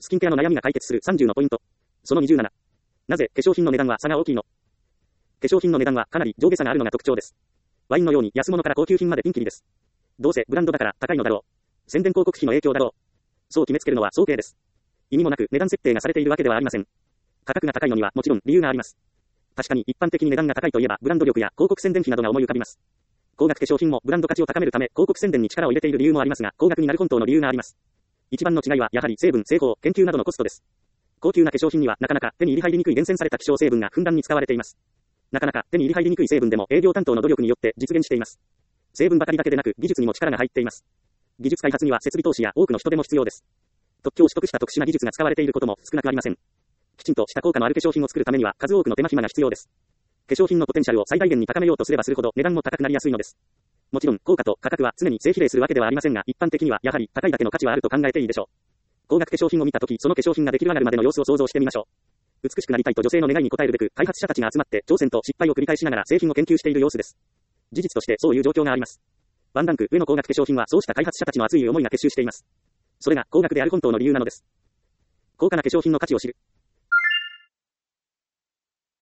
スキンケアの悩みが解決する30のポイント。その27。なぜ化粧品の値段は差が大きいの？化粧品の値段はかなり上下差があるのが特徴です。ワインのように安物から高級品までピンキリです。どうせブランドだから高いのだろう。宣伝広告費の影響だろう。そう決めつけるのは早計です。意味もなく値段設定がされているわけではありません。価格が高いのにはもちろん理由があります。確かに一般的に値段が高いといえばブランド力や広告宣伝費などが思い浮かびます。高額化粧品もブランド価値を高めるため広告宣伝に力を入れている理由もありますが、高額になる本当の理由があります。一番の違いはやはり成分、製法、研究などのコストです。高級な化粧品にはなかなか手に入り入りにくい厳選された希少成分がふんだんに使われています。なかなか手に入り入りにくい成分でも営業担当の努力によって実現しています。成分ばかりだけでなく技術にも力が入っています。技術開発には設備投資や多くの人手も必要です。特許を取得した特殊な技術が使われていることも少なくありません。きちんとした効果のある化粧品を作るためには数多くの手間暇が必要です。化粧品のポテンシャルを最大限に高めようとすればするほど値段も高くなりやすいのです。もちろん効果と価格は常に正比例するわけではありませんが、一般的にはやはり高いだけの価値はあると考えていいでしょう。高額化粧品を見たとき、その化粧品が出来上がるまでの様子を想像してみましょう。美しくなりたいと女性の願いに応えるべく開発者たちが集まって挑戦と失敗を繰り返しながら製品を研究している様子です。事実としてそういう状況があります。ワンランク上の高額化粧品はそうした開発者たちの熱い思いが結集しています。それが高額である本当の理由なのです。高価な化粧品の価値を知る。